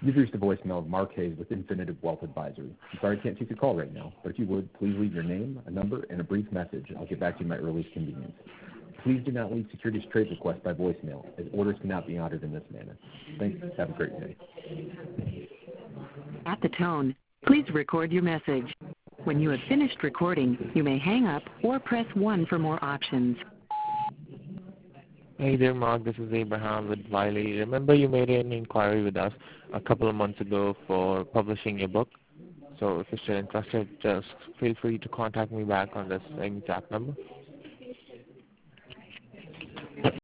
You've reached the voicemail of Mark Hayes with Infinitive Wealth Advisory. I'm sorry I can't take your call right now, but if you would, please leave your name, a number, and a brief message. I'll get back to you at my earliest convenience. Please do not leave securities trade requests by voicemail, as orders cannot be honored in this manner. Thanks. Have a great day. At the tone, please record your message. When you have finished recording, you may hang up or press 1 for more options. Hey there, Mark. This is Abraham with Wiley. Remember you made an inquiry with us a couple of months ago for publishing your book? So if you're still interested, just feel free to contact me back on this exact number.